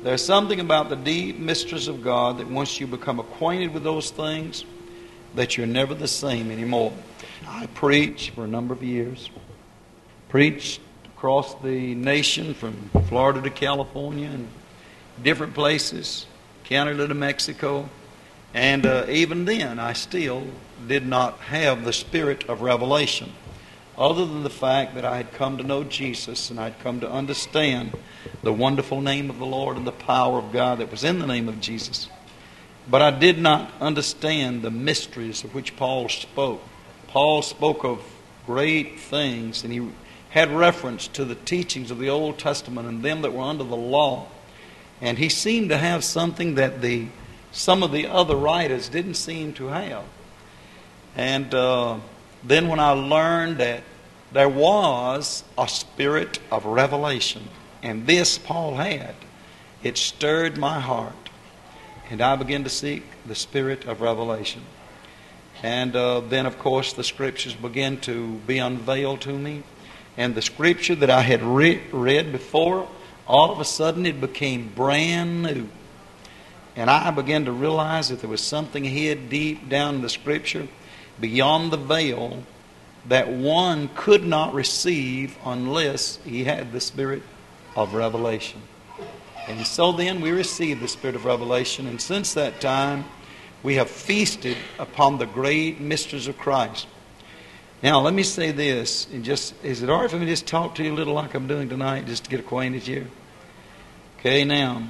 There's something about the deep mysteries of God that once you become acquainted with those things, that you're never the same anymore. I preached for a number of years. Preached across the nation from Florida to California and different places, Canada to Mexico. And even then, I still did not have the spirit of revelation, other than the fact that I had come to know Jesus and I'd come to understand the wonderful name of the Lord and the power of God that was in the name of Jesus. But I did not understand the mysteries of which Paul spoke. Paul spoke of great things, and he had reference to the teachings of the Old Testament and them that were under the law. And he seemed to have something that some of the other writers didn't seem to have. And then when I learned that there was a spirit of revelation, and this Paul had, it stirred my heart. And I began to seek the spirit of revelation. And then, of course, the Scriptures began to be unveiled to me. And the Scripture that I had read before, all of a sudden it became brand new. And I began to realize that there was something hid deep down in the Scripture, beyond the veil, that one could not receive unless he had the spirit of revelation. And so then we received the spirit of revelation, and since that time we have feasted upon the great mysteries of Christ. Now let me say this, and is it all right for me to just talk to you a little like I'm doing tonight, just to get acquainted here? Okay, now,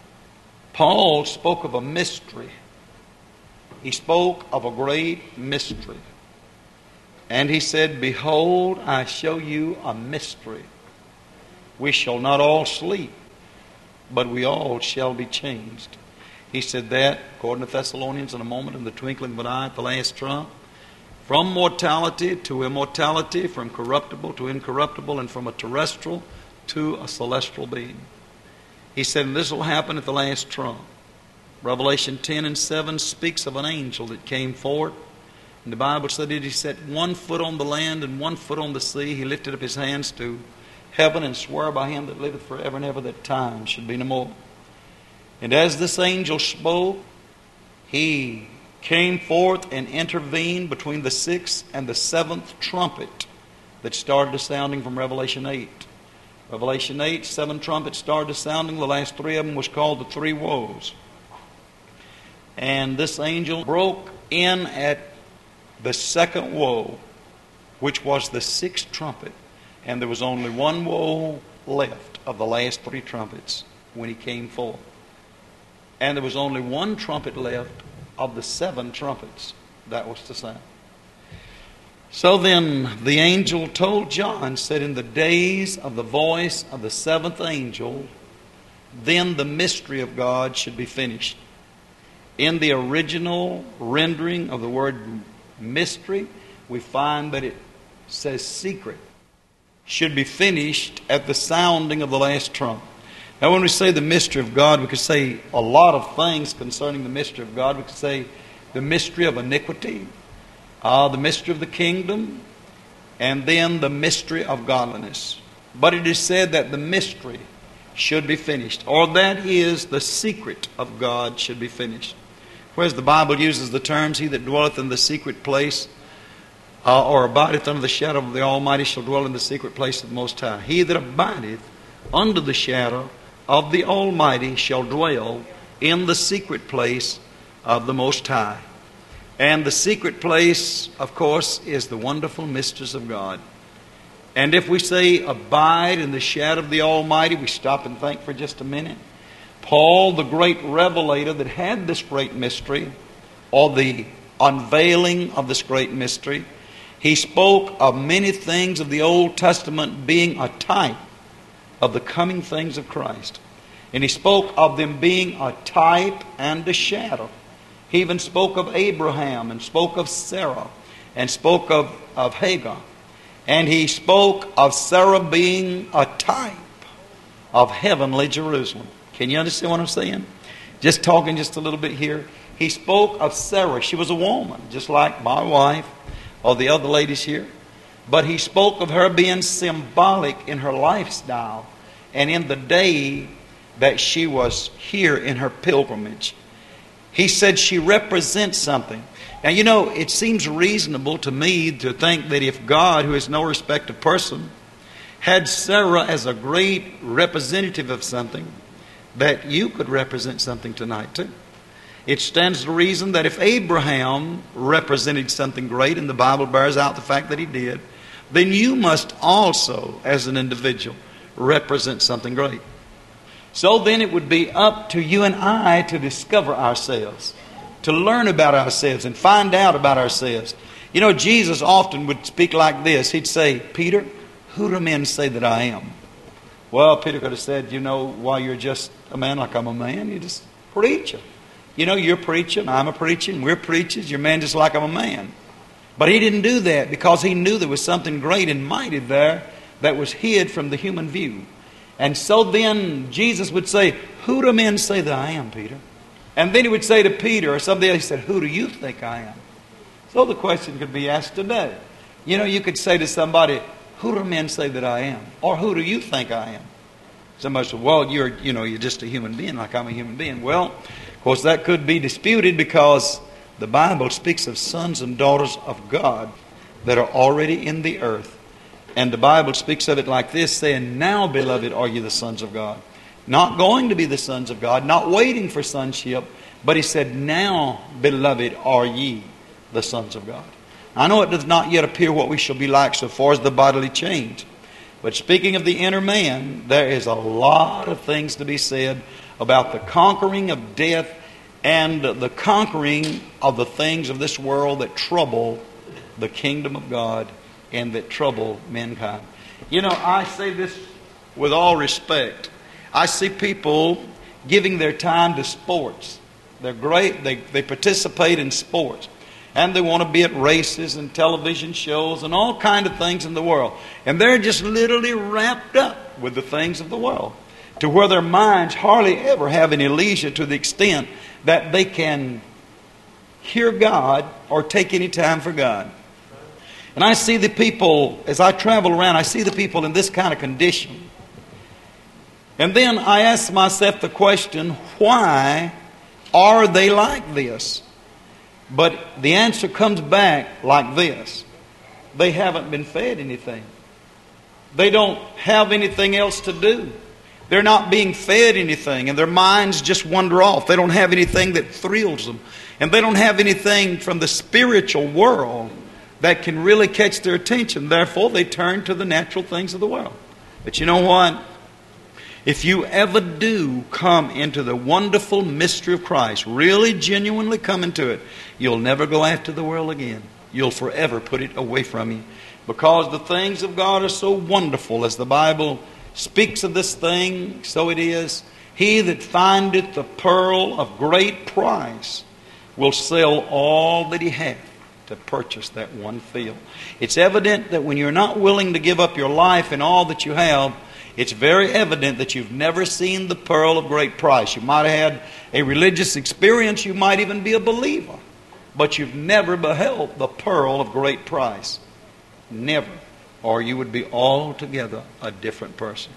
Paul spoke of a mystery. He spoke of a great mystery. And he said, "Behold, I show you a mystery. We shall not all sleep, but we all shall be changed." He said that, according to Thessalonians, in a moment, in the twinkling of an eye at the last trump. From mortality to immortality, from corruptible to incorruptible, and from a terrestrial to a celestial being. He said, and this will happen at the last trump. Revelation 10 and 7 speaks of an angel that came forth. And the Bible said that he set 1 foot on the land and 1 foot on the sea. He lifted up his hands to heaven and swore by him that liveth forever and ever that time should be no more. And as this angel spoke, he came forth and intervened between the 6th and the 7th trumpet that started the sounding from Revelation 8. Revelation 8, 7 trumpets started sounding. The last 3 of them was called the 3 woes. And this angel broke in at the 2nd woe, which was the 6th trumpet. And there was only 1 woe left of the last 3 trumpets when he came forth. And there was only 1 trumpet left of the 7 trumpets that was to sound. So then the angel told John, said, in the days of the voice of the 7th angel, then the mystery of God should be finished. In the original rendering of the word mystery, we find that it says secret. Should be finished at the sounding of the last trump. Now when we say the mystery of God, we could say a lot of things concerning the mystery of God. We could say the mystery of iniquity, the mystery of the kingdom, and then the mystery of godliness. But it is said that the mystery should be finished, or that is the secret of God should be finished. Whereas the Bible uses the terms, he that dwelleth in the secret place, or abideth under the shadow of the Almighty shall dwell in the secret place of the Most High. He that abideth under the shadow of the Almighty shall dwell in the secret place of the Most High. And the secret place, of course, is the wonderful mysteries of God. And if we say abide in the shadow of the Almighty, we stop and think for just a minute. Paul, the great revelator that had this great mystery, or the unveiling of this great mystery, he spoke of many things of the Old Testament being a type of the coming things of Christ. And he spoke of them being a type and a shadow. He even spoke of Abraham and spoke of Sarah and spoke of Hagar. And he spoke of Sarah being a type of heavenly Jerusalem. Can you understand what I'm saying? Just talking just a little bit here. He spoke of Sarah. She was a woman, just like my wife or the other ladies here. But he spoke of her being symbolic in her lifestyle and in the day that she was here in her pilgrimage. He said she represents something. Now, you know, it seems reasonable to me to think that if God, who is no respecter of person, had Sarah as a great representative of something, that you could represent something tonight too. It stands to reason that if Abraham represented something great, and the Bible bears out the fact that he did, then you must also, as an individual, represent something great. So then it would be up to you and I to discover ourselves, to learn about ourselves and find out about ourselves. You know, Jesus often would speak like this. He'd say, Peter, who do men say that I am? Well, Peter could have said, you know, while you're just a man like I'm a man, you're just a preacher. You know, you're preaching, I'm a preacher, and we're preachers, you're a man just like I'm a man. But he didn't do that because he knew there was something great and mighty there that was hid from the human view. And so then Jesus would say, who do men say that I am, Peter? And then he would say to Peter or somebody else, he said, who do you think I am? So the question could be asked today. You know, you could say to somebody, who do men say that I am? Or who do you think I am? Somebody said, well, you're just a human being like I'm a human being. Well, of course, that could be disputed because the Bible speaks of sons and daughters of God that are already in the earth. And the Bible speaks of it like this, saying, now, beloved, are you the sons of God. Not going to be the sons of God, not waiting for sonship, but he said, now, beloved, are ye the sons of God. I know it does not yet appear what we shall be like so far as the bodily change. But speaking of the inner man, there is a lot of things to be said about the conquering of death and the conquering of the things of this world that trouble the kingdom of God and that trouble mankind. You know, I say this with all respect. I see people giving their time to sports. They're great. They participate in sports. And they want to be at races and television shows and all kind of things in the world. And they're just literally wrapped up with the things of the world, to where their minds hardly ever have any leisure to the extent that they can hear God or take any time for God. And I see the people, as I travel around, I see the people in this kind of condition. And then I ask myself the question, why are they like this? But the answer comes back like this. They haven't been fed anything. They don't have anything else to do. They're not being fed anything, and their minds just wander off. They don't have anything that thrills them. And they don't have anything from the spiritual world that can really catch their attention. Therefore, they turn to the natural things of the world. But you know what? If you ever do come into the wonderful mystery of Christ, really genuinely come into it, you'll never go after the world again. You'll forever put it away from you. Because the things of God are so wonderful. As the Bible speaks of this thing, so it is. He that findeth the pearl of great price will sell all that he hath to purchase that one field. It's evident that when you're not willing to give up your life and all that you have, it's very evident that you've never seen the pearl of great price. You might have had a religious experience. You might even be a believer. But you've never beheld the pearl of great price. Never. Or you would be altogether a different person.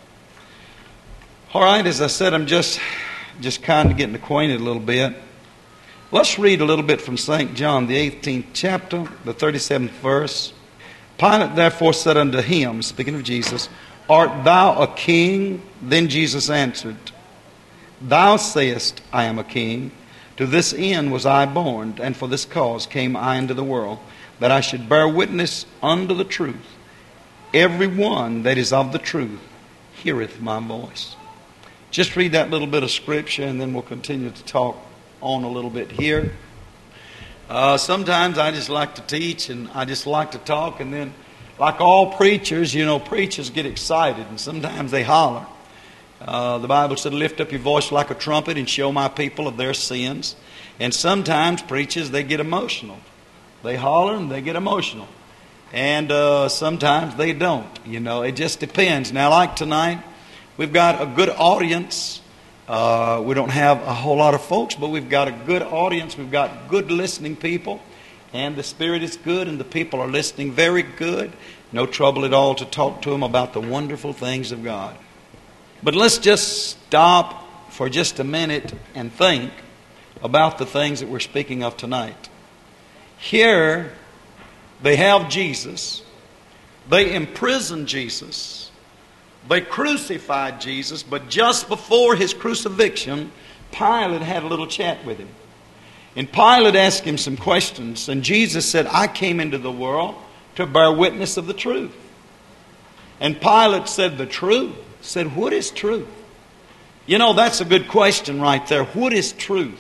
All right, as I said, I'm just kind of getting acquainted a little bit. Let's read a little bit from St. John, the 18th chapter, the 37th verse. Pilate therefore said unto him, speaking of Jesus, art thou a king? Then Jesus answered, thou sayest, I am a king. To this end was I born, and for this cause came I into the world, that I should bear witness unto the truth. Every one that is of the truth heareth my voice. Just read that little bit of scripture, and then we'll continue to talk on a little bit here. Sometimes I just like to teach, and I just like to talk, and then like all preachers, you know, preachers get excited, and sometimes they holler. The Bible said, lift up your voice like a trumpet and show my people of their sins. And sometimes preachers, they get emotional. They holler and they get emotional. And sometimes they don't. You know, it just depends. Now, like tonight, we've got a good audience. We don't have a whole lot of folks, but we've got a good audience. We've got good listening people. And the Spirit is good, and the people are listening very good. No trouble at all to talk to them about the wonderful things of God. But let's just stop for just a minute and think about the things that we're speaking of tonight. Here, they have Jesus. They imprisoned Jesus. They crucified Jesus, but just before his crucifixion, Pilate had a little chat with him. And Pilate asked him some questions, and Jesus said, I came into the world to bear witness of the truth. And Pilate said, the truth? Said, what is truth? You know, that's a good question right there. What is truth?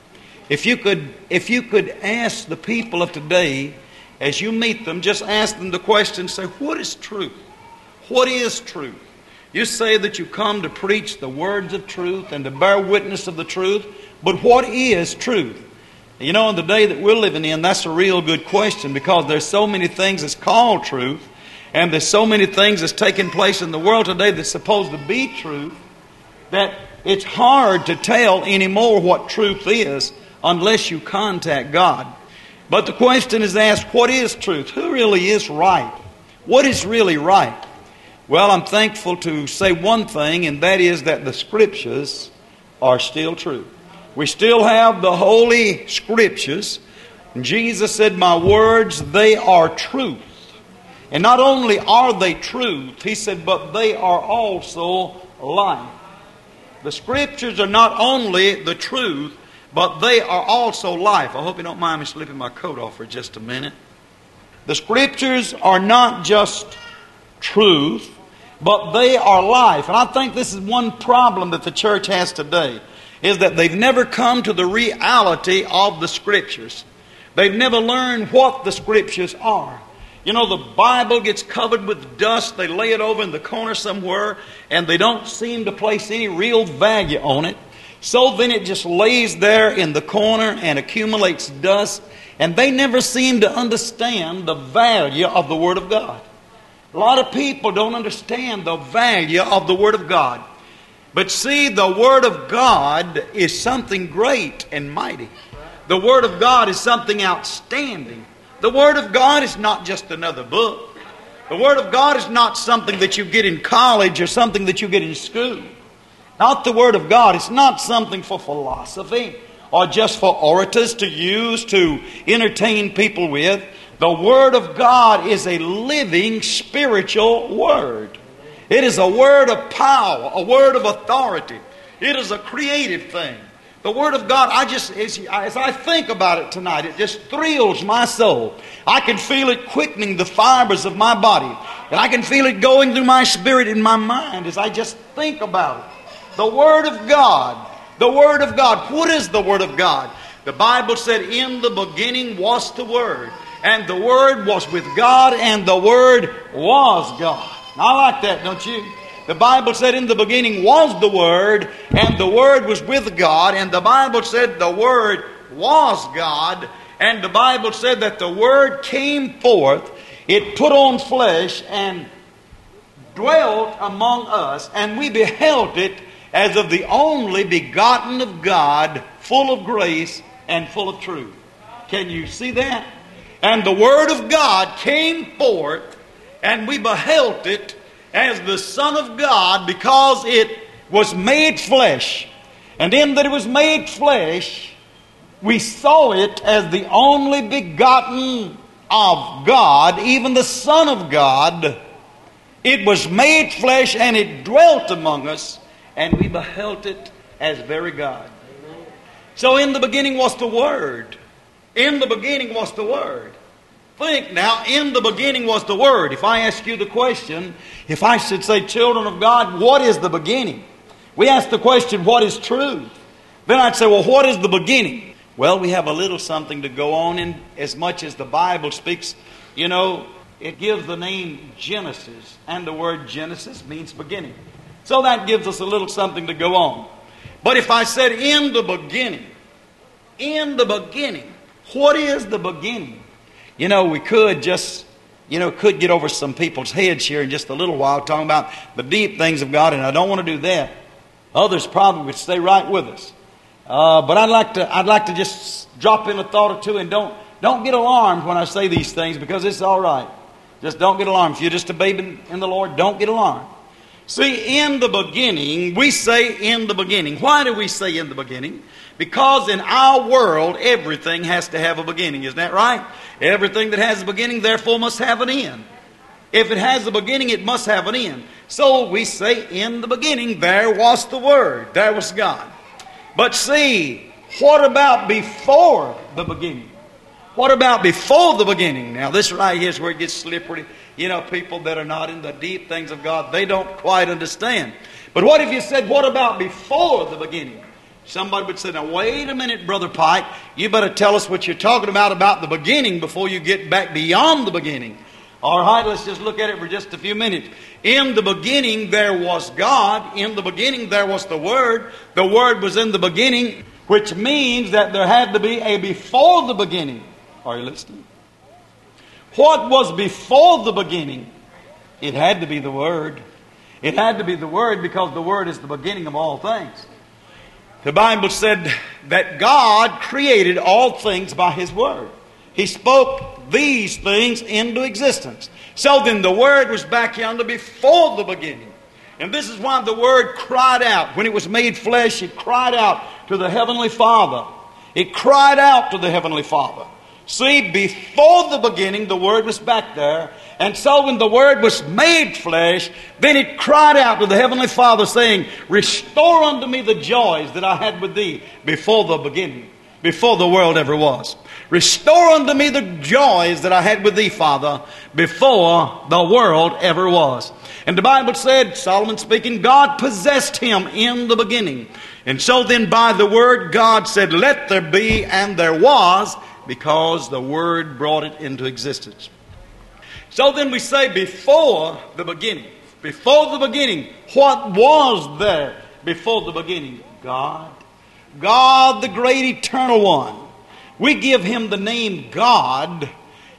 If you could ask the people of today, as you meet them, just ask them the question, say, what is truth? What is truth? You say that you come to preach the words of truth and to bear witness of the truth, but what is truth? You know, in the day that we're living in, that's a real good question, because there's so many things that's called truth, and there's so many things that's taking place in the world today that's supposed to be truth, that it's hard to tell anymore what truth is unless you contact God. But the question is asked, what is truth? Who really is right? What is really right? Well, I'm thankful to say one thing, and that is that the Scriptures are still true. We still have the Holy Scriptures. And Jesus said, my words, they are truth. And not only are they truth, he said, but they are also life. The Scriptures are not only the truth, but they are also life. I hope you don't mind me slipping my coat off for just a minute. The Scriptures are not just truth, but they are life. And I think this is one problem that the church has today, is that they've never come to the reality of the Scriptures. They've never learned what the Scriptures are. You know, the Bible gets covered with dust. They lay it over in the corner somewhere, and they don't seem to place any real value on it. So then it just lays there in the corner and accumulates dust, and they never seem to understand the value of the Word of God. A lot of people don't understand the value of the Word of God. But see, the Word of God is something great and mighty. The Word of God is something outstanding. The Word of God is not just another book. The Word of God is not something that you get in college or something that you get in school. Not the Word of God. It's not something for philosophy or just for orators to use to entertain people with. The Word of God is a living spiritual Word. It is a word of power, a word of authority. It is a creative thing. The Word of God, as I think about it tonight, it just thrills my soul. I can feel it quickening the fibers of my body. And I can feel it going through my spirit and my mind as I just think about it. The Word of God. The Word of God. What is the Word of God? The Bible said, in the beginning was the Word. And the Word was with God, and the Word was God. I like that, don't you? The Bible said in the beginning was the Word, and the Word was with God, and the Bible said the Word was God, and the Bible said that the Word came forth, it put on flesh and dwelt among us, and we beheld it as of the only begotten of God, full of grace and full of truth. Can you see that? And the Word of God came forth, and we beheld it as the Son of God, because it was made flesh. And in that it was made flesh, we saw it as the only begotten of God, even the Son of God. It was made flesh, and it dwelt among us, and we beheld it as very God. So in the beginning was the Word. In the beginning was the Word. Think now, in the beginning was the Word. If I ask you the question, if I should say, children of God, what is the beginning? We ask the question, what is truth? Then I'd say, well, what is the beginning? Well, we have a little something to go on in, as much as the Bible speaks. You know, it gives the name Genesis, and the word Genesis means beginning. So that gives us a little something to go on. But if I said, in the beginning, what is the beginning? You know, we could just, could get over some people's heads here in just a little while talking about the deep things of God, and I don't want to do that. Others probably would stay right with us. But I'd like to just drop in a thought or two, and don't get alarmed when I say these things, because it's all right. Just don't get alarmed. If you're just a baby in the Lord, don't get alarmed. See, in the beginning, we say in the beginning. Why do we say in the beginning? Because in our world, everything has to have a beginning. Isn't that right? Everything that has a beginning, therefore, must have an end. If it has a beginning, it must have an end. So we say, in the beginning, there was the Word. There was God. But see, what about before the beginning? What about before the beginning? Now, this right here is where it gets slippery. You know, people that are not in the deep things of God, they don't quite understand. But what if you said, what about before the beginning? Somebody would say, now wait a minute, Brother Pike. You better tell us what you're talking about the beginning before you get back beyond the beginning. All right, let's just look at it for just a few minutes. In the beginning there was God. In the beginning there was the Word. The Word was in the beginning, which means that there had to be a before the beginning. Are you listening? What was before the beginning? It had to be the Word. It had to be the Word because the Word is the beginning of all things. The Bible said that God created all things by His Word. He spoke these things into existence. So then the Word was back yonder before the beginning. And this is why the Word cried out. When it was made flesh, it cried out to the Heavenly Father. It cried out to the Heavenly Father. See, before the beginning, the Word was back there. And so when the Word was made flesh, then it cried out to the Heavenly Father saying, restore unto me the joys that I had with Thee before the beginning, before the world ever was. Restore unto me the joys that I had with Thee, Father, before the world ever was. And the Bible said, Solomon speaking, God possessed him in the beginning. And so then by the Word, God said, let there be, and there was, because the Word brought it into existence. So then we say before the beginning. Before the beginning, what was there before the beginning? God. God, the great eternal one. We give Him the name God,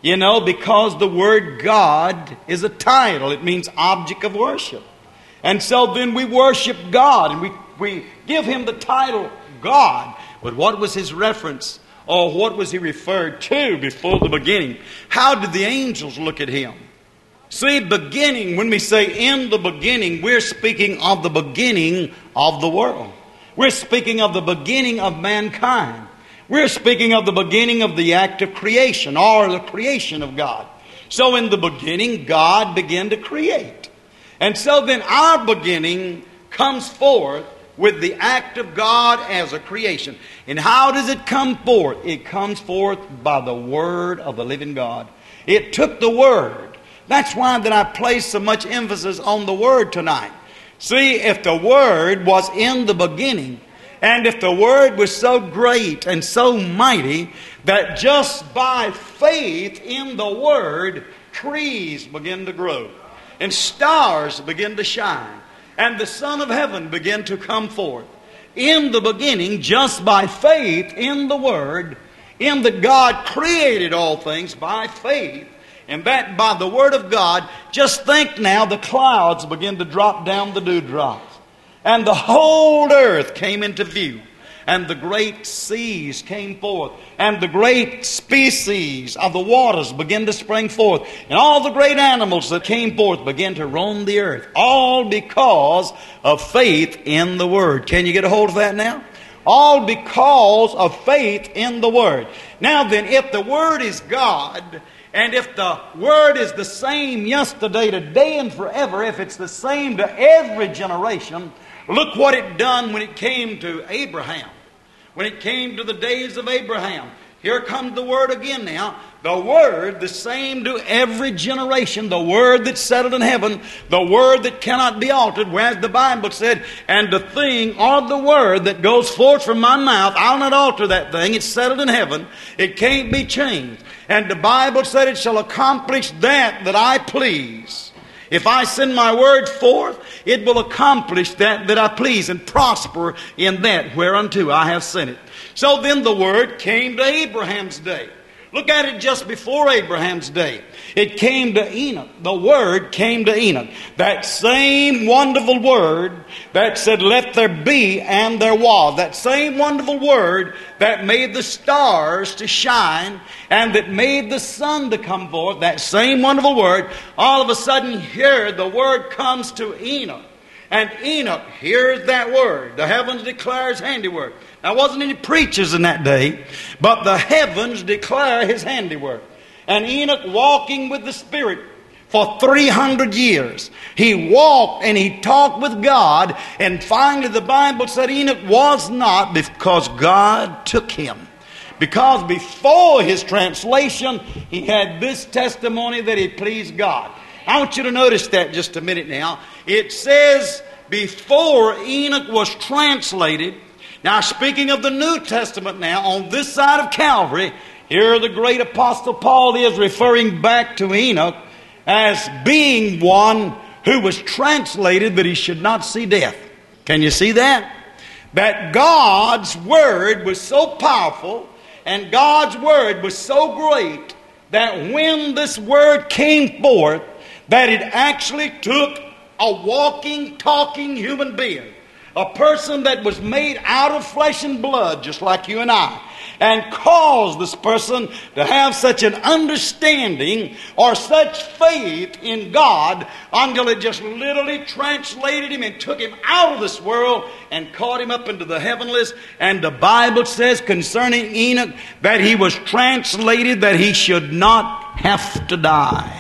because the word God is a title. It means object of worship. And so then we worship God and we give Him the title God. But what was His reference? Or what was He referred to before the beginning? How did the angels look at Him? See, beginning, when we say in the beginning, we're speaking of the beginning of the world. We're speaking of the beginning of mankind. We're speaking of the beginning of the act of creation, or the creation of God. So in the beginning, God began to create. And so then our beginning comes forth with the act of God as a creation. And how does it come forth? It comes forth by the Word of the living God. It took the Word. That's why that I place so much emphasis on the Word tonight. See, if the Word was in the beginning, and if the Word was so great and so mighty that just by faith in the Word, trees begin to grow, and stars begin to shine, and the Son of Heaven began to come forth. In the beginning, just by faith in the Word, in that God created all things by faith, and that by the Word of God, just think now the clouds begin to drop down the dewdrops. And the whole earth came into view. And the great seas came forth. And the great species of the waters began to spring forth. And all the great animals that came forth began to roam the earth. All because of faith in the Word. Can you get a hold of that now? All because of faith in the Word. Now then, if the Word is God, and if the Word is the same yesterday, today, and forever, if it's the same to every generation, look what it done when it came to Abraham. When it came to the days of Abraham. Here comes the Word again now. The Word, the same to every generation. The Word that's settled in heaven. The Word that cannot be altered. Whereas the Bible said, and the thing or the Word that goes forth from my mouth, I'll not alter that thing. It's settled in heaven. It can't be changed. And the Bible said it shall accomplish that I please. If I send my word forth, it will accomplish that I please and prosper in that whereunto I have sent it. So then the word came to Abraham's day. Look at it just before Abraham's day. It came to Enoch. The Word came to Enoch. That same wonderful Word that said, let there be, and there was. That same wonderful Word that made the stars to shine and that made the sun to come forth. That same wonderful Word. All of a sudden here the Word comes to Enoch. And Enoch hears that word. The heavens declare his handiwork. Now, there wasn't any preachers in that day, but the heavens declare his handiwork. And Enoch walking with the Spirit for 300 years. He walked and he talked with God. And finally the Bible said Enoch was not, because God took him. Because before his translation, he had this testimony that he pleased God. I want you to notice that just a minute now. It says before Enoch was translated. Now, speaking of the New Testament now, on this side of Calvary, here the great Apostle Paul is referring back to Enoch as being one who was translated that he should not see death. Can you see that? That God's Word was so powerful and God's Word was so great that when this Word came forth, that it actually took a walking, talking human being, a person that was made out of flesh and blood, just like you and I, and caused this person to have such an understanding or such faith in God until it just literally translated him and took him out of this world and caught him up into the heavenlies. And the Bible says concerning Enoch that he was translated that he should not have to die.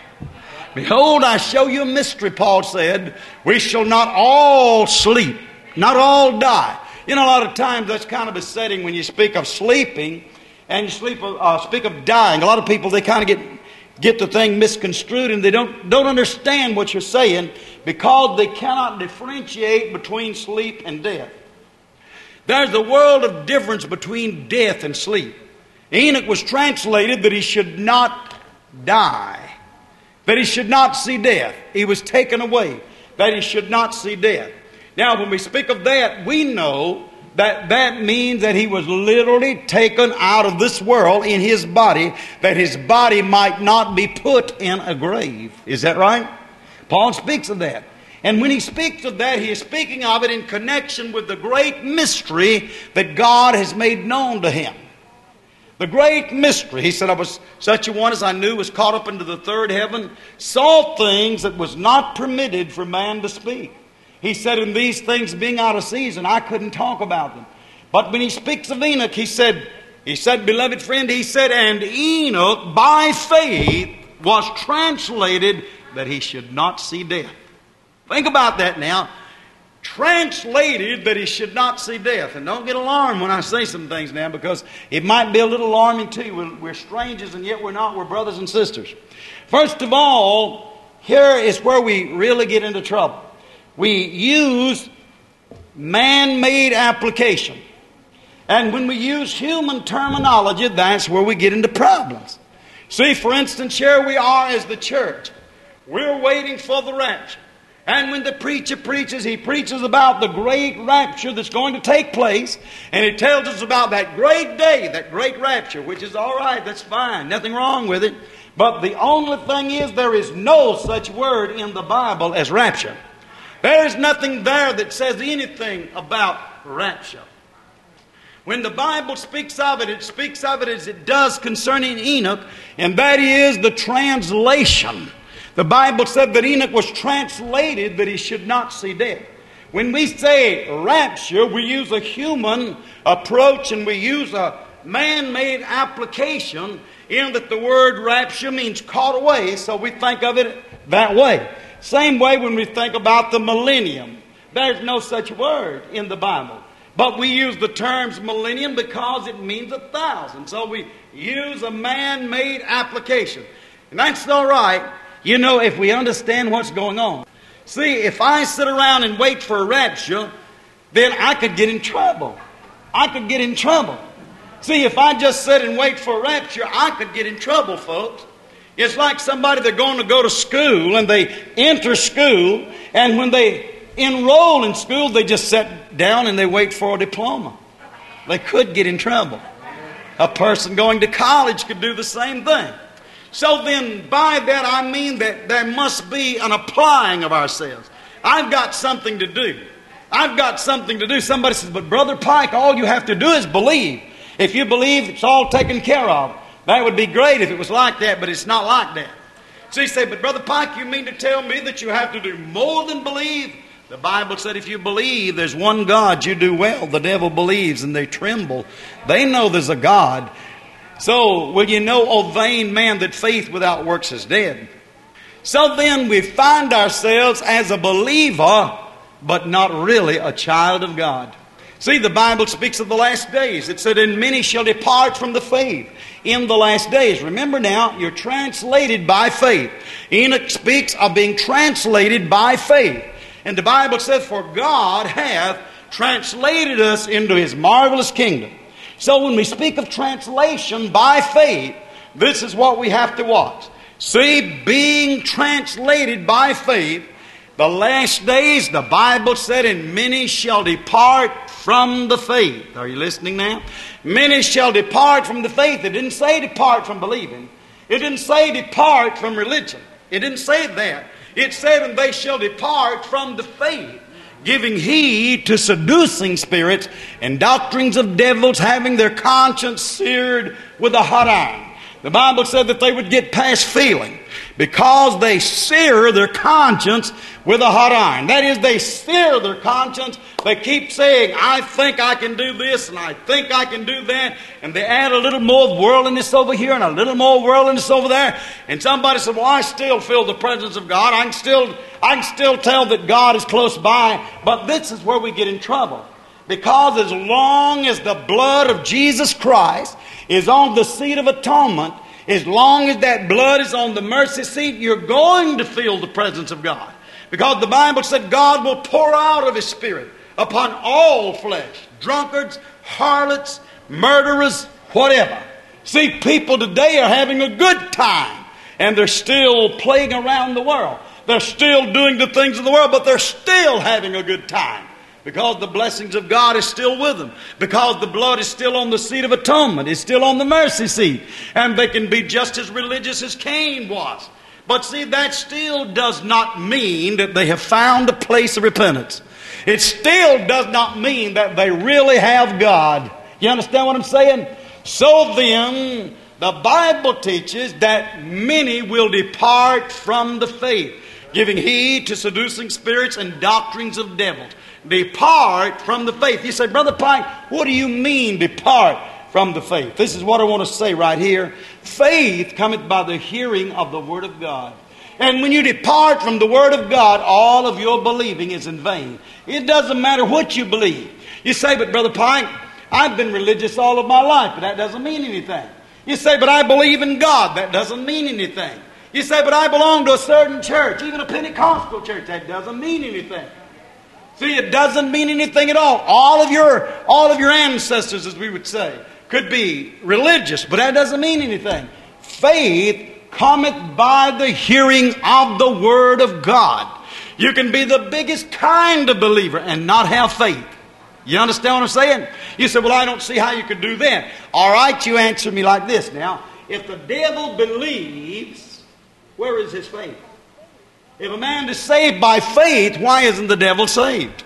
Behold, I show you a mystery, Paul said. We shall not all sleep, not all die. You know, a lot of times that's kind of a setting when you speak of sleeping and you speak of dying. A lot of people, they kind of get the thing misconstrued and they don't understand what you're saying because they cannot differentiate between sleep and death. There's a world of difference between death and sleep. Enoch was translated that he should not die, that he should not see death. He was taken away, that he should not see death. Now, when we speak of that, we know that that means that he was literally taken out of this world in his body, that his body might not be put in a grave. Is that right? Paul speaks of that. And when he speaks of that, he is speaking of it in connection with the great mystery that God has made known to him. The great mystery. He said, I was such a one as I knew was caught up into the third heaven, saw things that was not permitted for man to speak. He said, in these things being out of season, I couldn't talk about them. But when he speaks of Enoch, he said, beloved friend, he said, and Enoch by faith was translated that he should not see death. Think about that now. Translated that he should not see death. And don't get alarmed when I say some things now, because it might be a little alarming to you. We're strangers and yet we're not. We're brothers and sisters. First of all, here is where we really get into trouble. We use man-made application. And when we use human terminology, that's where we get into problems. See, for instance, here we are as the church. We're waiting for the rapture. And when the preacher preaches, he preaches about the great rapture that's going to take place. And he tells us about that great day, that great rapture, which is all right, that's fine, nothing wrong with it. But the only thing is there is no such word in the Bible as rapture. There is nothing there that says anything about rapture. When the Bible speaks of it speaks of it as it does concerning Enoch, and that is the translation. The Bible said that Enoch was translated that he should not see death. When we say rapture, we use a human approach and we use a man-made application in that the word rapture means caught away, so we think of it that way. Same way when we think about the millennium. There's no such word in the Bible. But we use the terms millennium because it means 1,000. So we use a man-made application. And that's all right, you know, if we understand what's going on. See, if I sit around and wait for a rapture, then I could get in trouble. I could get in trouble. See, if I just sit and wait for a rapture, I could get in trouble, folks. It's like somebody that's going to go to school and they enter school, and when they enroll in school, they just sit down and they wait for a diploma. They could get in trouble. A person going to college could do the same thing. So then by that I mean that there must be an applying of ourselves. I've got something to do. I've got something to do. Somebody says, but Brother Pike, all you have to do is believe. If you believe, it's all taken care of. That would be great if it was like that, but it's not like that. So you say, but Brother Pike, you mean to tell me that you have to do more than believe? The Bible said if you believe there's one God, you do well. The devil believes and they tremble. They know there's a God. So, will you know, O vain man, that faith without works is dead? So then we find ourselves as a believer, but not really a child of God. See, the Bible speaks of the last days. It said, and many shall depart from the faith in the last days. Remember now, you're translated by faith. Enoch speaks of being translated by faith. And the Bible says, for God hath translated us into His marvelous kingdom. So when we speak of translation by faith, this is what we have to watch. See, being translated by faith, the last days, the Bible said, and many shall depart from the faith. Are you listening now? Many shall depart from the faith. It didn't say depart from believing. It didn't say depart from religion. It didn't say that. It said, and they shall depart from the faith, giving heed to seducing spirits and doctrines of devils, having their conscience seared with a hot iron. The Bible said that they would get past feeling because they sear their conscience with a hot iron. That is, they sear their conscience. They keep saying, I think I can do this and I think I can do that. And they add a little more worldliness over here and a little more worldliness over there. And somebody said, well, I still feel the presence of God. I can still tell that God is close by. But this is where we get in trouble. Because as long as the blood of Jesus Christ is on the seat of atonement, as long as that blood is on the mercy seat, you're going to feel the presence of God. Because the Bible said God will pour out of His Spirit upon all flesh. Drunkards, harlots, murderers, whatever. See, people today are having a good time. And they're still playing around the world. They're still doing the things of the world, but they're still having a good time. Because the blessings of God is still with them. Because the blood is still on the seat of atonement. It's still on the mercy seat. And they can be just as religious as Cain was. But see, that still does not mean that they have found a place of repentance. It still does not mean that they really have God. You understand what I'm saying? So then, the Bible teaches that many will depart from the faith, giving heed to seducing spirits and doctrines of devils. Depart from the faith. You say, Brother Pike, what do you mean depart from the faith? This is what I want to say right here. Faith cometh by the hearing of the Word of God. And when you depart from the Word of God, all of your believing is in vain. It doesn't matter what you believe. You say, but Brother Pike, I've been religious all of my life, but that doesn't mean anything. You say, but I believe in God. That doesn't mean anything. You say, but I belong to a certain church, even a Pentecostal church. That doesn't mean anything. See, it doesn't mean anything at all. All of your ancestors, as we would say, could be religious, but that doesn't mean anything. Faith cometh by the hearing of the Word of God. You can be the biggest kind of believer and not have faith. You understand what I'm saying? You say, well, I don't see how you could do that. All right, you answer me like this now. If the devil believes, where is his faith? If a man is saved by faith, why isn't the devil saved?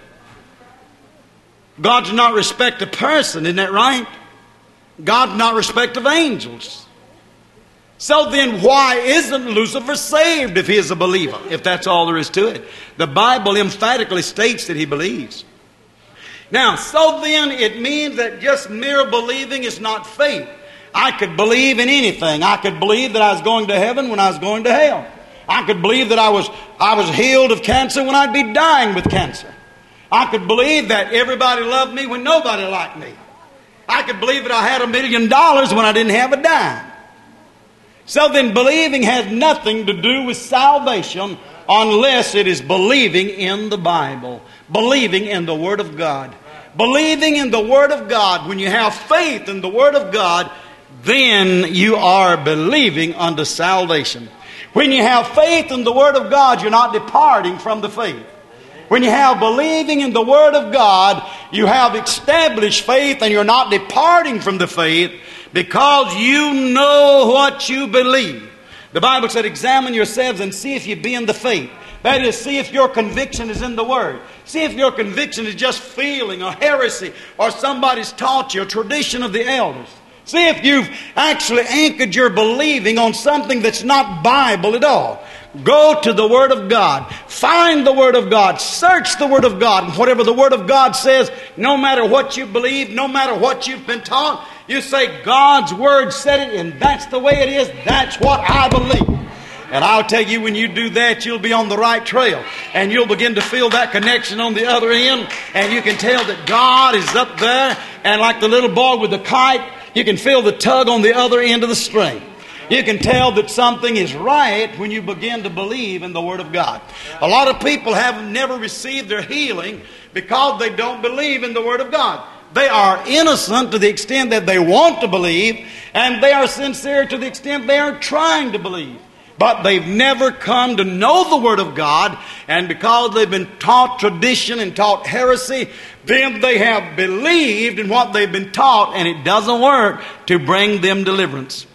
God does not respect a person, isn't that right? God does not respect of angels. So then why isn't Lucifer saved if he is a believer? If that's all there is to it. The Bible emphatically states that he believes. Now, so then it means that just mere believing is not faith. I could believe in anything. I could believe that I was going to heaven when I was going to hell. I could believe that I was healed of cancer when I'd be dying with cancer. I could believe that everybody loved me when nobody liked me. I could believe that I had $1 million when I didn't have a dime. So then believing has nothing to do with salvation unless it is believing in the Bible. Believing in the Word of God. Believing in the Word of God. When you have faith in the Word of God, then you are believing unto salvation. When you have faith in the Word of God, you're not departing from the faith. When you have believing in the Word of God, you have established faith and you're not departing from the faith because you know what you believe. The Bible said, examine yourselves and see if you be in the faith. That is, see if your conviction is in the Word. See if your conviction is just feeling or heresy or somebody's taught you, a tradition of the elders. See if you've actually anchored your believing on something that's not Bible at all. Go to the Word of God. Find the Word of God. Search the Word of God. And whatever the Word of God says, no matter what you believe, no matter what you've been taught, you say, God's Word said it, and that's the way it is. That's what I believe. And I'll tell you, when you do that, you'll be on the right trail. And you'll begin to feel that connection on the other end. And you can tell that God is up there. And like the little boy with the kite, you can feel the tug on the other end of the string. You can tell that something is right when you begin to believe in the Word of God. A lot of people have never received their healing because they don't believe in the Word of God. They are innocent to the extent that they want to believe, and they are sincere to the extent they are trying to believe. But they've never come to know the Word of God, and because they've been taught tradition and taught heresy, then they have believed in what they've been taught, and it doesn't work to bring them deliverance.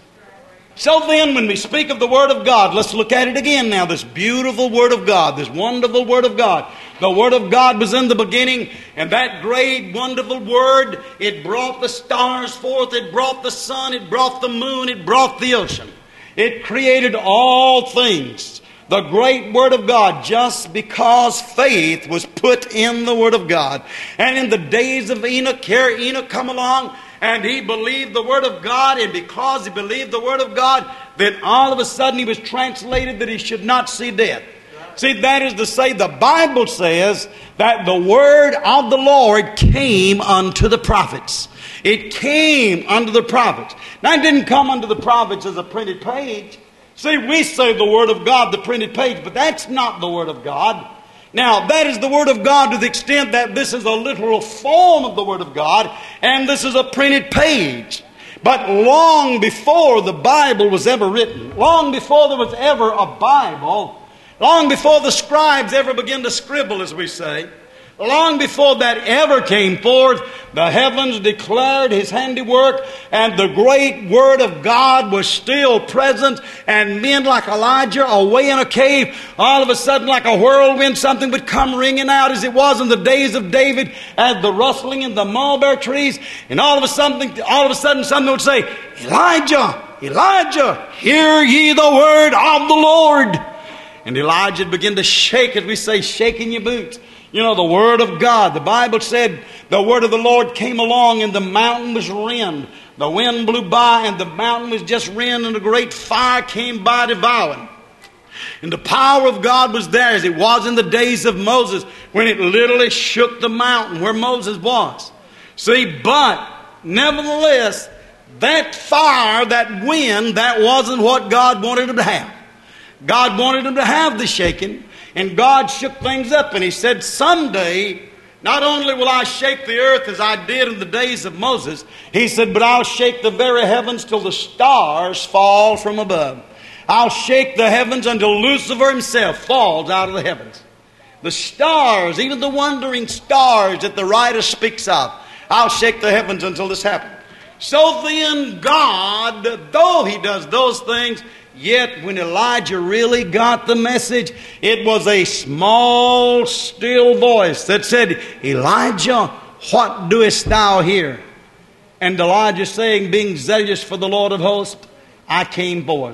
So then, when we speak of the Word of God, let's look at it again now. This beautiful Word of God, this wonderful Word of God. The Word of God was in the beginning, and that great, wonderful Word, it brought the stars forth, it brought the sun, it brought the moon, it brought the ocean. It created all things. The great Word of God, just because faith was put in the Word of God. And in the days of Enoch, here Enoch come along, and he believed the Word of God, and because he believed the Word of God, then all of a sudden he was translated that he should not see death. See, that is to say, the Bible says that the Word of the Lord came unto the prophets. It came unto the prophets. Now, it didn't come unto the prophets as a printed page. See, we say the Word of God, the printed page, but that's not the Word of God. Now, that is the Word of God to the extent that this is a literal form of the Word of God, and this is a printed page. But long before the Bible was ever written, long before there was ever a Bible, long before the scribes ever began to scribble, as we say, long before that ever came forth, the heavens declared His handiwork, and the great Word of God was still present, and men like Elijah away in a cave, all of a sudden like a whirlwind, something would come ringing out as it was in the days of David, as the rustling in the mulberry trees, and all of a sudden something would say, Elijah, Elijah, hear ye the word of the Lord. And Elijah would begin to shake, as we say, shaking your boots. You know, the Word of God. The Bible said the Word of the Lord came along and the mountain was rent. The wind blew by and the mountain was just rent, and a great fire came by devouring. And the power of God was there as it was in the days of Moses, when it literally shook the mountain where Moses was. See, but nevertheless, that fire, that wind, that wasn't what God wanted them to have. God wanted them to have the shaking. And God shook things up, and He said, someday, not only will I shake the earth as I did in the days of Moses, He said, but I'll shake the very heavens till the stars fall from above. I'll shake the heavens until Lucifer himself falls out of the heavens. The stars, even the wandering stars that the writer speaks of, I'll shake the heavens until this happens. So then God, though He does those things, yet when Elijah really got the message, it was a small, still voice that said, Elijah, what doest thou here? And Elijah saying, being zealous for the Lord of hosts, I came forth.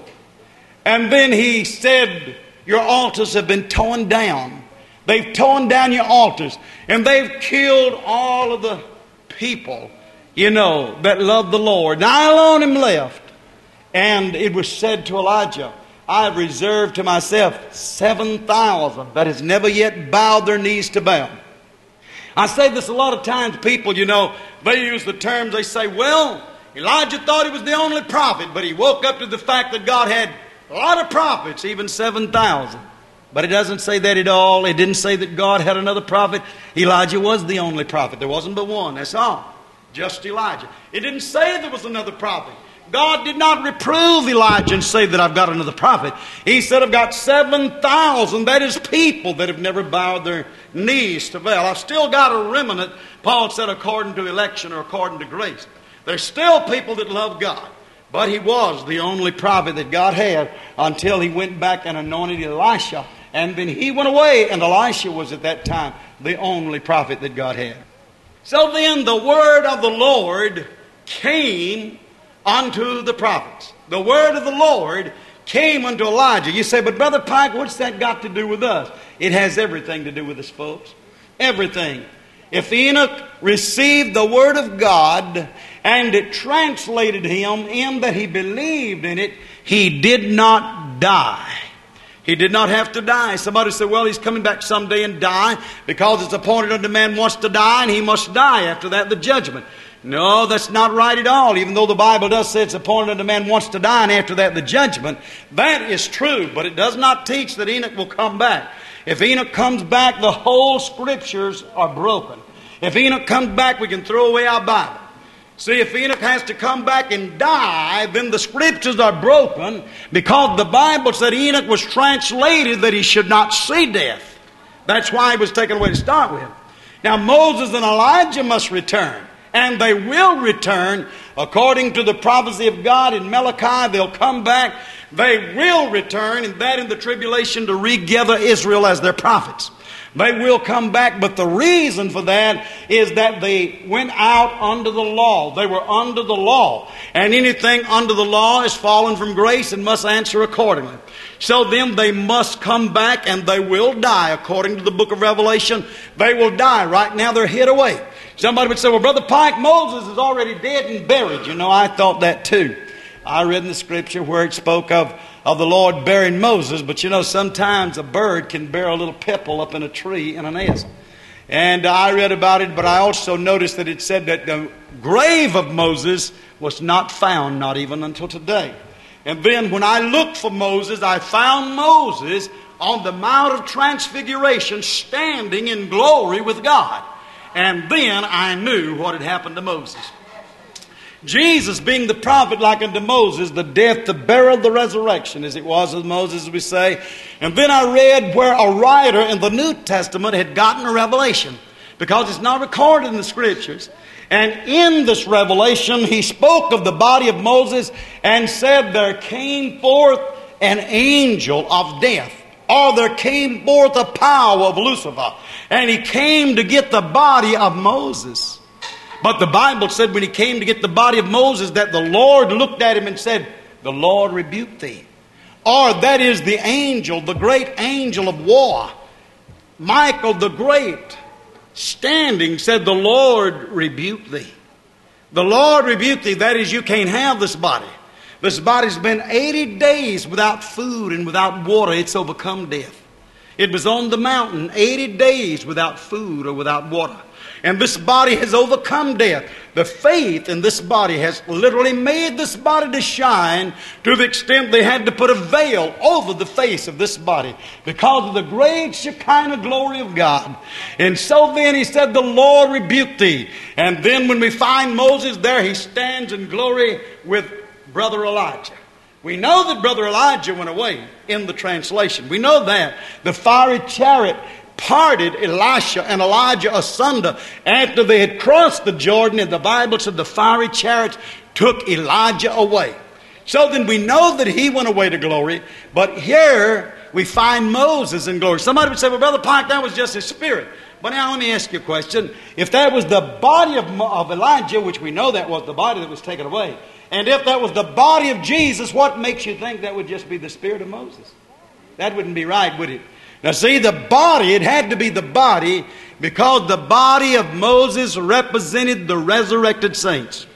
And then he said, your altars have been torn down. They've torn down your altars. And they've killed all of the people, that love the Lord. And I alone am left. And it was said to Elijah, I have reserved to myself 7,000 that has never yet bowed their knees to Baal. I say this a lot of times. People, they use the terms, they say, well, Elijah thought he was the only prophet, but he woke up to the fact that God had a lot of prophets, even 7,000. But it doesn't say that at all. It didn't say that God had another prophet. Elijah was the only prophet. There wasn't but one. That's all. Just Elijah. It didn't say there was another prophet. God did not reprove Elijah and say that I've got another prophet. He said I've got 7,000. That is people that have never bowed their knees to Baal. I've still got a remnant, Paul said, according to election or according to grace. There's still people that love God. But he was the only prophet that God had until He went back and anointed Elisha. And then he went away, and Elisha was at that time the only prophet that God had. So then the word of the Lord came unto the prophets. The word of the Lord came unto Elijah. You say, but Brother Pike, what's that got to do with us? It has everything to do with us, folks. Everything. If Enoch received the Word of God and it translated him in that he believed in it, he did not die. He did not have to die. Somebody said, well, he's coming back someday and die because it's appointed unto man once to die and he must die. After that, the judgment. No, that's not right at all. Even though the Bible does say it's appointed unto man once to die and after that, the judgment. That is true, but it does not teach that Enoch will come back. If Enoch comes back, the whole Scriptures are broken. If Enoch comes back, we can throw away our Bible. See, if Enoch has to come back and die, then the Scriptures are broken because the Bible said Enoch was translated that he should not see death. That's why he was taken away to start with. Now, Moses and Elijah must return, and they will return according to the prophecy of God in Malachi. They'll come back. They will return, and that in the tribulation to regather Israel as their prophets. They will come back, but the reason for that is that they went out under the law. They were under the law. And anything under the law is fallen from grace and must answer accordingly. So then they must come back and they will die. According to the book of Revelation, they will die. Right now they're hid away. Somebody would say, well, Brother Pike, Moses is already dead and buried. You know, I thought that too. I read in the Scripture where it spoke of the Lord burying Moses, but you know, sometimes a bird can bury a little pebble up in a tree in a nest. And I read about it, but I also noticed that it said that the grave of Moses was not found, not even until today. And then when I looked for Moses, I found Moses on the Mount of Transfiguration standing in glory with God. And then I knew what had happened to Moses. Jesus being the prophet like unto Moses, the death, the burial, the resurrection, as it was with Moses, as we say. And then I read where a writer in the New Testament had gotten a revelation, because it's not recorded in the Scriptures. And in this revelation, he spoke of the body of Moses and said, there came forth an angel of death, or there came forth a power of Lucifer, and he came to get the body of Moses. But the Bible said when he came to get the body of Moses that the Lord looked at him and said, the Lord rebuked thee. Or that is the angel, the great angel of war, Michael the Great, standing said, the Lord rebuked thee. The Lord rebuked thee. That is, you can't have this body. This body's been 80 days without food and without water. It's overcome death. It was on the mountain 80 days without food or without water. And this body has overcome death. The faith in this body has literally made this body to shine to the extent they had to put a veil over the face of this body because of the great Shekinah glory of God. And so then he said, the Lord rebuked thee. And then when we find Moses there, he stands in glory with Brother Elijah. We know that Brother Elijah went away in the translation. We know that. The fiery chariot parted Elisha and Elijah asunder after they had crossed the Jordan, and the Bible said the fiery chariot took Elijah away. So then we know that he went away to glory, but here we find Moses in glory. Somebody would say, well, Brother Pike, that was just his spirit. But now let me ask you a question. If that was the body of Elijah, which we know that was the body that was taken away, and if that was the body of Jesus, what makes you think that would just be the spirit of Moses? That wouldn't be right, would it? Now see, the body, it had to be the body because the body of Moses represented the resurrected saints.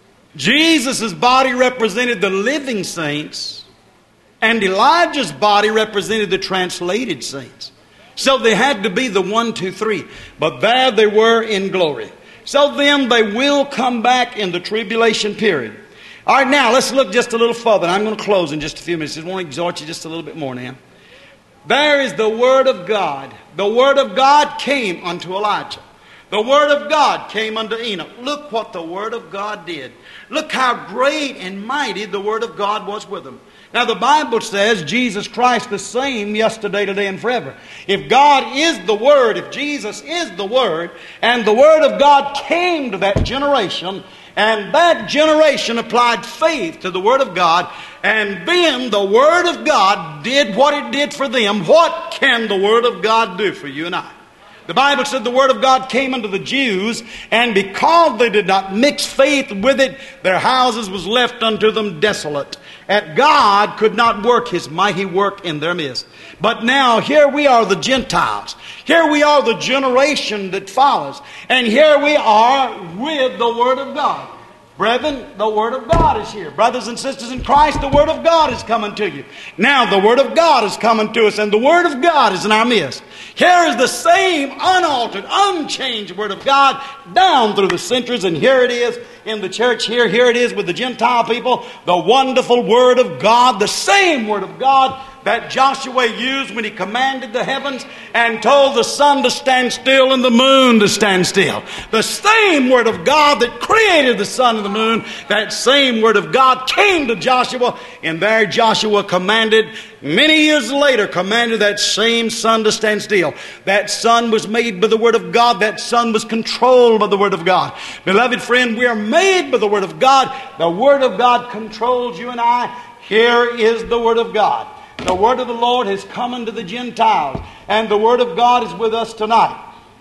Jesus' body represented the living saints, and Elijah's body represented the translated saints. So they had to be the 1, 2, 3. But there they were in glory. So then they will come back in the tribulation period. All right, now let's look just a little further. I'm going to close in just a few minutes. I just want to exhort you just a little bit more now. There is the Word of God. The Word of God came unto Elijah. The Word of God came unto Enoch. Look what the Word of God did. Look how great and mighty the Word of God was with them. Now the Bible says Jesus Christ the same yesterday, today, and forever. If God is the Word, if Jesus is the Word, and the Word of God came to that generation, and that generation applied faith to the Word of God, and then the Word of God did what it did for them. What can the Word of God do for you and I? The Bible said the Word of God came unto the Jews, and because they did not mix faith with it, their houses was left unto them desolate. that God could not work His mighty work in their midst. But now here we are, the Gentiles. Here we are, the generation that follows. And here we are with the Word of God. Brethren, the Word of God is here. Brothers and sisters in Christ, the Word of God is coming to you. Now the Word of God is coming to us, and the Word of God is in our midst. Here is the same unaltered, unchanged Word of God down through the centuries, and here it is in the church here. Here it is with the Gentile people. The wonderful Word of God, the same Word of God that Joshua used when he commanded the heavens and told the sun to stand still and the moon to stand still. The same Word of God that created the sun and the moon, that same Word of God came to Joshua, and there Joshua commanded, many years later, commanded that same sun to stand still. That sun was made by the Word of God. That sun was controlled by the Word of God. Beloved friend, we are made by the Word of God. The Word of God controls you and I. Here is the Word of God. The Word of the Lord has come unto the Gentiles, and the Word of God is with us tonight.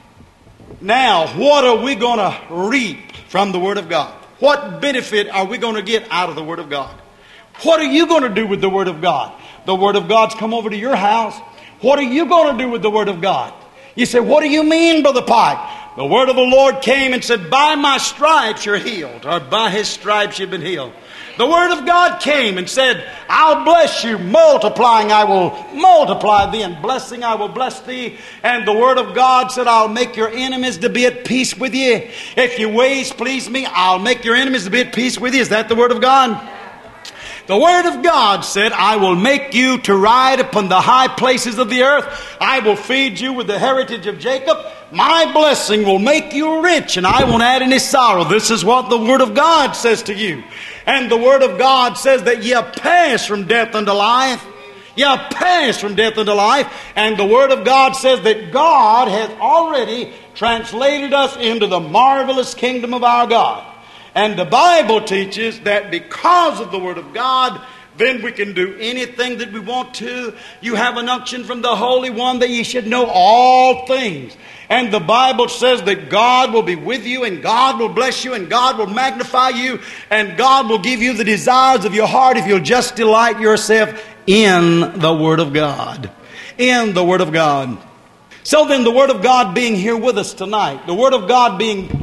Now, what are we going to reap from the Word of God? What benefit are we going to get out of the Word of God? What are you going to do with the Word of God? The Word of God's come over to your house. What are you going to do with the Word of God? You say, what do you mean, Brother Pike? The Word of the Lord came and said, by my stripes you're healed, or by His stripes you've been healed. The Word of God came and said, I'll bless you. Multiplying, I will multiply thee, and blessing, I will bless thee. And the Word of God said, I'll make your enemies to be at peace with you. If your ways please me, I'll make your enemies to be at peace with you. Is that the Word of God? The Word of God said, I will make you to ride upon the high places of the earth. I will feed you with the heritage of Jacob. My blessing will make you rich, and I won't add any sorrow. This is what the Word of God says to you. And the Word of God says that ye pass from death unto life. Ye pass from death unto life. And the Word of God says that God has already translated us into the marvelous kingdom of our God. And the Bible teaches that because of the Word of God, then we can do anything that we want to. You have an unction from the Holy One that ye should know all things. And the Bible says that God will be with you, and God will bless you, and God will magnify you, and God will give you the desires of your heart if you'll just delight yourself in the Word of God. In the Word of God. So then, the Word of God being here with us tonight, the Word of God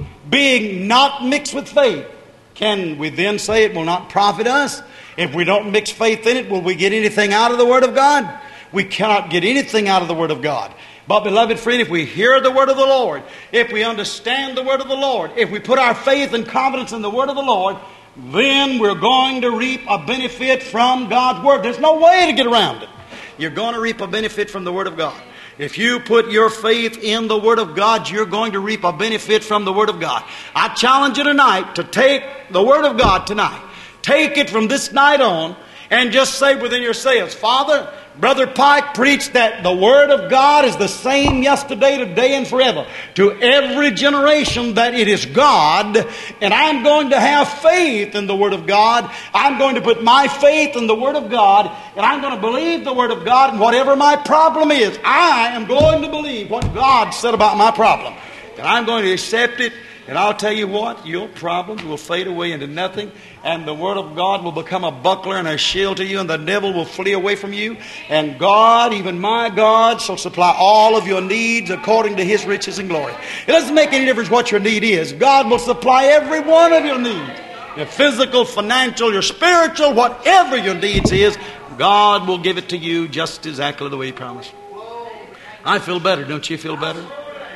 being not mixed with faith, can we then say it will not profit us? If we don't mix faith in it, will we get anything out of the Word of God? We cannot get anything out of the Word of God. But beloved friend, if we hear the Word of the Lord, if we understand the Word of the Lord, if we put our faith and confidence in the Word of the Lord, then we're going to reap a benefit from God's Word. There's no way to get around it. You're going to reap a benefit from the Word of God. If you put your faith in the Word of God, you're going to reap a benefit from the Word of God. I challenge you tonight to take the Word of God tonight. Take it from this night on and just say within yourselves, Father, Brother Pike preached that the Word of God is the same yesterday, today, and forever. To every generation that it is God, and I'm going to have faith in the Word of God. I'm going to put my faith in the Word of God, and I'm going to believe the Word of God, and whatever my problem is, I am going to believe what God said about my problem. And I'm going to accept it. And I'll tell you what, your problems will fade away into nothing, and the Word of God will become a buckler and a shield to you, and the devil will flee away from you. And God, even my God, shall supply all of your needs according to His riches and glory. It doesn't make any difference what your need is. God will supply every one of your needs. Your physical, financial, your spiritual, whatever your needs is, God will give it to you just exactly the way He promised. I feel better. Don't you feel better?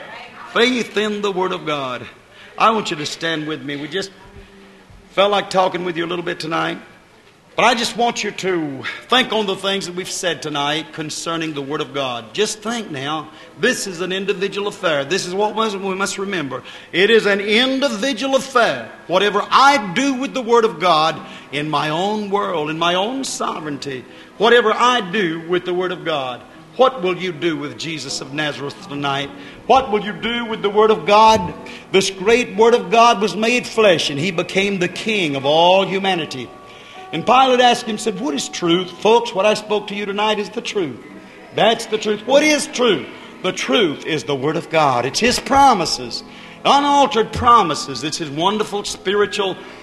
Faith in the Word of God. I want you to stand with me. We just felt like talking with you a little bit tonight. But I just want you to think on the things that we've said tonight concerning the Word of God. Just think now. This is an individual affair. This is what we must remember. It is an individual affair. Whatever I do with the Word of God in my own world, in my own sovereignty, whatever I do with the Word of God, what will you do with Jesus of Nazareth tonight? What will you do with the Word of God? This great Word of God was made flesh, and He became the King of all humanity. And Pilate asked Him, said, what is truth? Folks, what I spoke to you tonight is the truth. That's the truth. What is truth? The truth is the Word of God. It's His promises, unaltered promises. It's His wonderful spiritual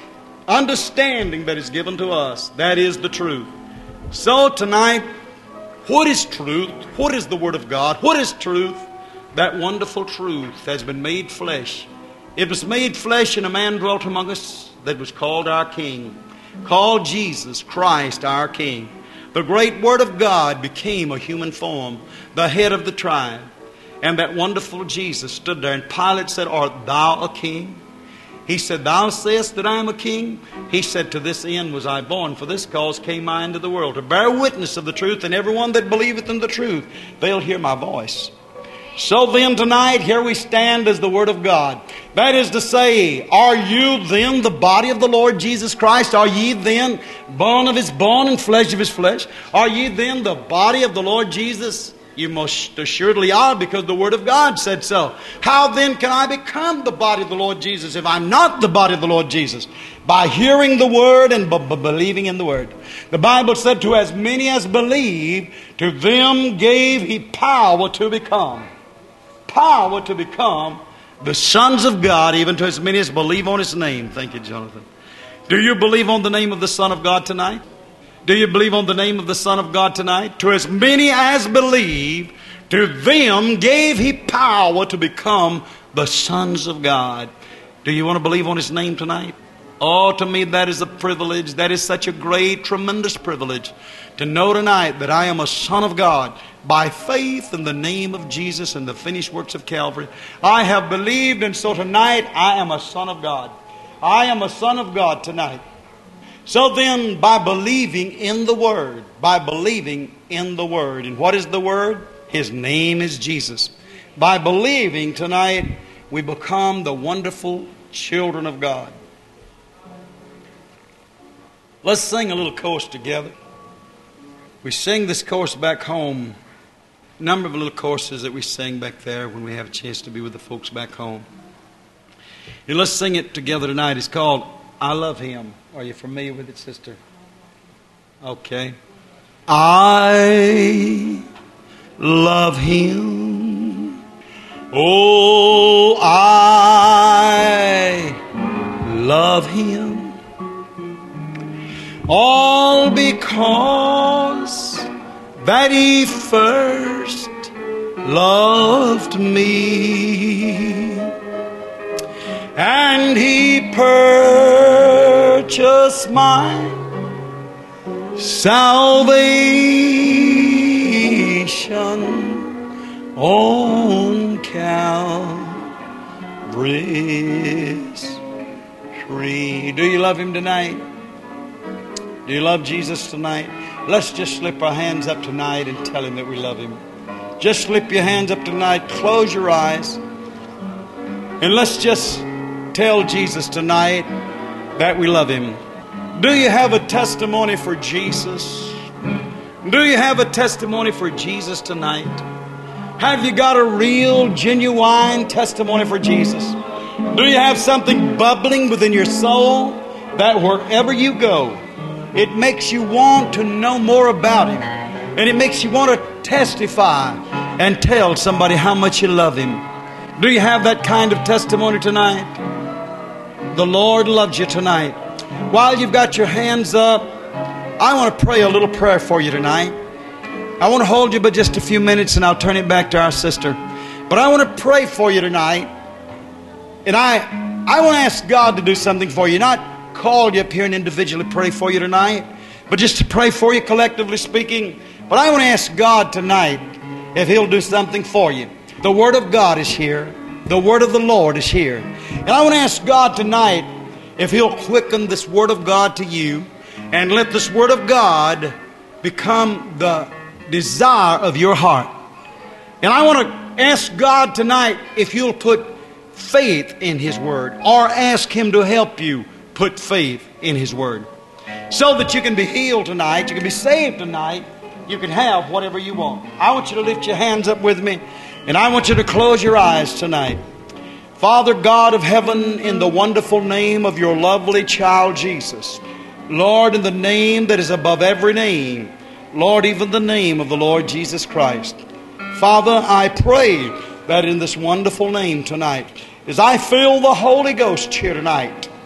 understanding that is given to us. That is the truth. So tonight, what is truth? What is the Word of God? What is truth? That wonderful truth has been made flesh. It was made flesh, and a man dwelt among us that was called our King, called Jesus Christ our King. The great Word of God became a human form, the head of the tribe. And that wonderful Jesus stood there, and Pilate said, Art thou a king? He said, Thou sayest that I am a king? He said, To this end was I born, for this cause came I into the world, to bear witness of the truth, and everyone that believeth in the truth, they'll hear my voice. So then tonight, here we stand as the Word of God. That is to say, are you then the body of the Lord Jesus Christ? Are ye then bone of His bone and flesh of His flesh? Are ye then the body of the Lord Jesus? You most assuredly are, because the Word of God said so. How then can I become the body of the Lord Jesus if I'm not the body of the Lord Jesus? By hearing the Word and believing in the Word. The Bible said, To as many as believe, to them gave He power to become. Power to become the sons of God, even to as many as believe on His name. Thank you, Jonathan. Do you believe on the name of the Son of God tonight? Do you believe on the name of the Son of God tonight? To as many as believe, to them gave He power to become the sons of God. Do you want to believe on His name tonight? Oh, to me that is a privilege. That is such a great, tremendous privilege to know tonight that I am a son of God by faith in the name of Jesus and the finished works of Calvary. I have believed, and so tonight I am a son of God. I am a son of God tonight. So then, by believing in the Word, and what is the Word? His name is Jesus. By believing tonight, we become the wonderful children of God. Let's sing a little chorus together. We sing this chorus back home. A number of little choruses that we sing back there when we have a chance to be with the folks back home. And let's sing it together tonight. It's called I Love Him. Are you familiar with it, sister? Okay. I love Him. Oh, I love Him. All because that He first loved me, and He purchased my salvation on Calvary's tree. Do you love Him tonight? Do you love Jesus tonight? Let's just slip our hands up tonight and tell Him that we love Him. Just slip your hands up tonight, close your eyes, and let's just tell Jesus tonight that we love Him. Do you have a testimony for Jesus? Do you have a testimony for Jesus tonight? Have you got a real, genuine testimony for Jesus? Do you have something bubbling within your soul that wherever you go, it makes you want to know more about Him, and it makes you want to testify and tell somebody how much you love Him? Do you have that kind of testimony tonight? The Lord loves you tonight. While you've got your hands up, I want to pray a little prayer for you tonight. I want to hold you but just a few minutes, and I'll turn it back to our sister. But I want to pray for you tonight. And I want to ask God to do something for you. Not call you up here and individually pray for you tonight, but just to pray for you collectively speaking. But I want to ask God tonight if He'll do something for you. The Word of God is here. The Word of the Lord is here. And I want to ask God tonight if He'll quicken this Word of God to you and let this Word of God become the desire of your heart. And I want to ask God tonight if you'll put faith in His Word, or ask Him to help you put faith in His Word, so that you can be healed tonight, you can be saved tonight, you can have whatever you want. I want you to lift your hands up with me, and I want you to close your eyes tonight. Father God of heaven, in the wonderful name of your lovely child Jesus, Lord, in the name that is above every name, Lord, even the name of the Lord Jesus Christ. Father, I pray that in this wonderful name tonight, as I feel the Holy Ghost here tonight,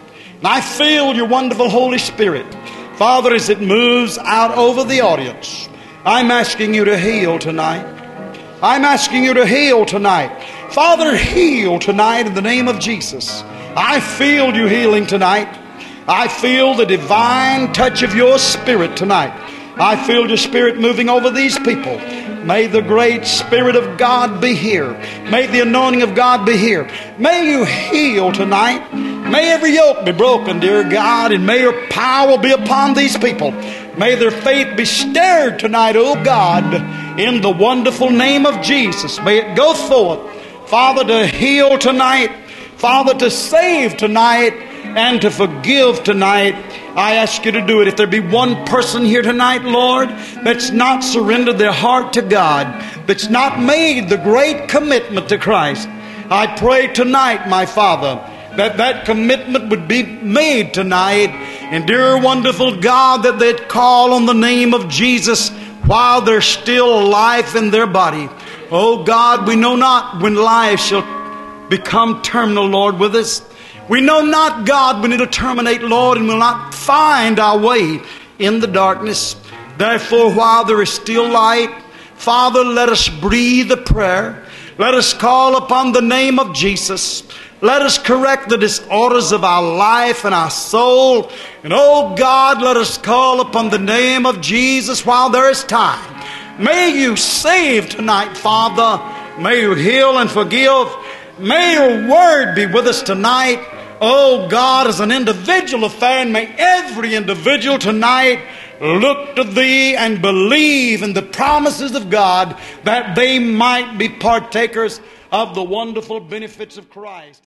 And I feel your wonderful Holy Spirit. Father, as it moves out over the audience, I'm asking you to heal tonight. I'm asking you to heal tonight. Father, heal tonight in the name of Jesus. I feel you healing tonight. I feel the divine touch of your Spirit tonight. I feel your Spirit moving over these people. May the great Spirit of God be here. May the anointing of God be here. May you heal tonight. May every yoke be broken, dear God, and may your power be upon these people. May their faith be stirred tonight, oh God, in the wonderful name of Jesus. May it go forth, Father, to heal tonight, Father, to save tonight, and to forgive tonight. I ask you to do it. If there be one person here tonight, Lord, that's not surrendered their heart to God, that's not made the great commitment to Christ, I pray tonight, my Father, that commitment would be made tonight. And dear wonderful God, that they'd call on the name of Jesus while there's still life in their body. Oh God, we know not when life shall become terminal, Lord, with us. We know not, God, when it'll terminate, Lord, and we'll not find our way in the darkness. Therefore, while there is still light, Father, let us breathe a prayer. Let us call upon the name of Jesus. Let us correct the disorders of our life and our soul. And oh God, let us call upon the name of Jesus while there is time. May you save tonight, Father. May you heal and forgive. May your word be with us tonight. Oh God, as an individual affair, and may every individual tonight look to thee and believe in the promises of God, that they might be partakers of the wonderful benefits of Christ.